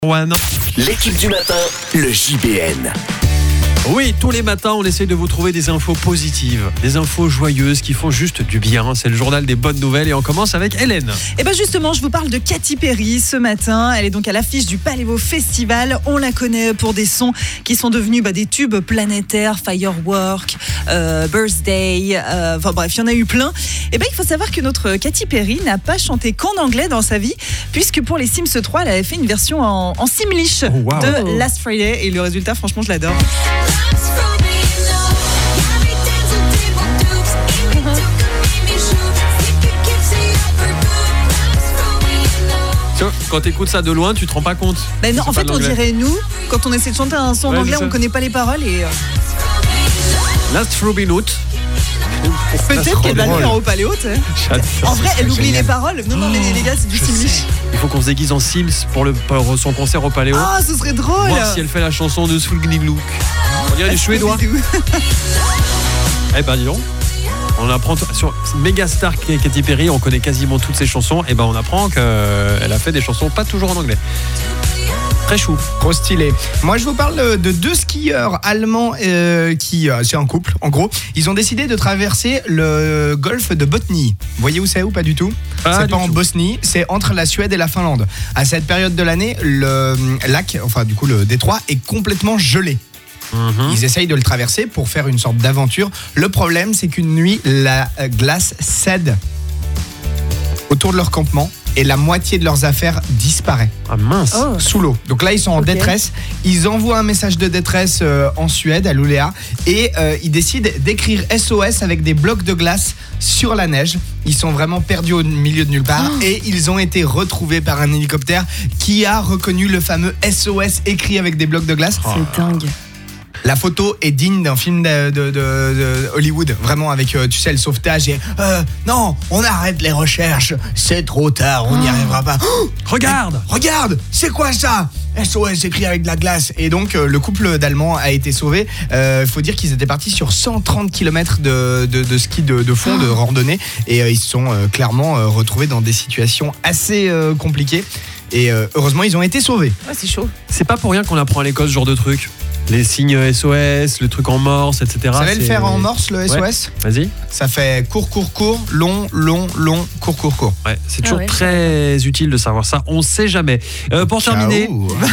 One. L'équipe du matin, le JBN. Oui, tous les matins, on essaye de vous trouver des infos positives, des infos joyeuses qui font juste du bien. C'est le journal des bonnes nouvelles et on commence avec Hélène. Et bien justement, je vous parle de Katy Perry ce matin. Elle est donc à l'affiche du Paléo Festival. On la connaît pour des sons qui sont devenus des tubes planétaires, Firework, Birthday, enfin bref, il y en a eu plein. Et bien il faut savoir que notre Katy Perry n'a pas chanté qu'en anglais dans sa vie, puisque pour les Sims 3, elle avait fait une version en Simlish de Last Friday. Et le résultat, franchement, je l'adore. Quand t'écoutes ça de loin, tu te rends pas compte. Ben non, en fait, on dirait nous, quand on essaie de chanter un son en anglais, on connaît pas les paroles et. Last Ruby Note. Peut-être qu'elle va le faire au Paléo, tu sais. En vrai, elle oublie les paroles. Non, mais les gars, c'est du Simlish. Il faut qu'on se déguise en Sims pour son concert au Paléo. Ah, ce serait drôle. Voir si elle fait la chanson de Swinging Look. On dirait les Suédois. Eh ben, dis donc. On apprend sur Megastar Katy Perry, on connaît quasiment toutes ses chansons. Et ben, on apprend qu'elle a fait des chansons pas toujours en anglais. Très chou. Trop stylé. Moi, je vous parle de deux skieurs allemands qui, c'est un couple, en gros. Ils ont décidé de traverser le golfe de Botnie. Vous voyez où c'est ou pas du tout? C'est pas en Bosnie, c'est entre la Suède et la Finlande. À cette période de l'année, le lac, enfin du coup le détroit, est complètement gelé. Ils essayent de le traverser pour faire une sorte d'aventure. Le problème, c'est qu'une nuit, la glace cède autour de leur campement et la moitié de leurs affaires disparaît. Ah mince. Sous l'eau. Donc là, ils sont en détresse. Ils envoient un message de détresse en Suède, à Luleå, et ils décident d'écrire SOS avec des blocs de glace sur la neige. Ils sont vraiment perdus au milieu de nulle part et ils ont été retrouvés par un hélicoptère qui a reconnu le fameux SOS écrit avec des blocs de glace. C'est dingue. La photo est digne d'un film de Hollywood, vraiment avec, tu sais, le sauvetage et non, on arrête les recherches, c'est trop tard, on n'y arrivera pas. Regarde, c'est quoi ça? SOS écrit avec de la glace. Et donc le couple d'Allemands a été sauvé. Faut dire qu'ils étaient partis sur 130 km de ski de fond, de randonnée, et ils se sont clairement retrouvés dans des situations assez compliquées. Et heureusement, ils ont été sauvés. Ouais, c'est chaud. C'est pas pour rien qu'on apprend à l'école ce genre de truc. Les signes SOS, le truc en morse, etc. Vous savez le faire en morse, le SOS? Ouais. Vas-y. Ça fait court, long, court. Ouais, c'est toujours très utile de savoir ça. On sait jamais. Pour terminer,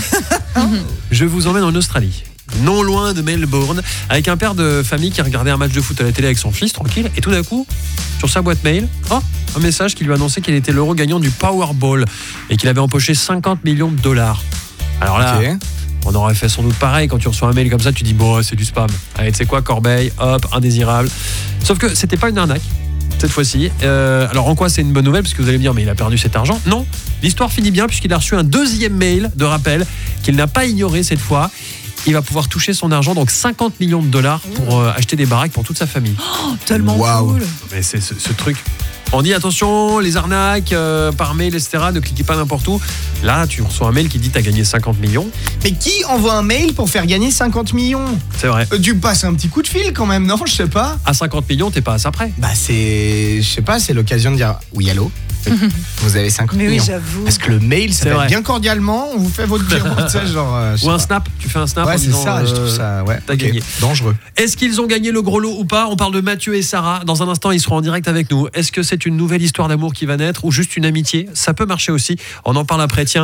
je vous emmène en Australie. Non loin de Melbourne, avec un père de famille qui regardait un match de foot à la télé avec son fils, tranquille, et tout d'un coup, sur sa boîte mail, un message qui lui annonçait qu'il était l'euro gagnant du Powerball et qu'il avait empoché 50 millions de dollars. Alors là, on aurait fait sans doute pareil. Quand tu reçois un mail comme ça, tu dis bon, c'est du spam. Allez, tu sais quoi, corbeille, hop, indésirable. Sauf que c'était pas une arnaque cette fois-ci. Alors en quoi c'est une bonne nouvelle? Parce que vous allez me dire mais il a perdu cet argent. Non, l'histoire finit bien puisqu'il a reçu un deuxième mail de rappel qu'il n'a pas ignoré cette fois. Il va pouvoir toucher son argent, donc 50 millions de dollars pour acheter des baraques pour toute sa famille. Tellement cool. Mais c'est ce truc. On dit attention, les arnaques par mail, etc. Ne cliquez pas n'importe où. Là, tu reçois un mail qui dit t'as gagné 50 millions. Mais qui envoie un mail pour faire gagner 50 millions? C'est vrai. Tu passes un petit coup de fil quand même, non? Je sais pas. À 50 millions, t'es pas à ça près. Je sais pas, c'est l'occasion de dire oui, allô? Vous avez 50 millions. Mais oui, j'avoue. Parce que le mail, ça C'est va vrai. bien cordialement, on vous fait votre virement, tu sais, genre. Ou un snap, tu fais un snap en Ouais, c'est disant, ça, je trouve ça, t'as gagné. Dangereux. Est-ce qu'ils ont gagné le gros lot ou pas? On parle de Mathieu et Sarah. Dans un instant, ils seront en direct avec nous. Est-ce que c'est une nouvelle histoire d'amour qui va naître ou juste une amitié? Ça peut marcher aussi. On en parle après. Tiens.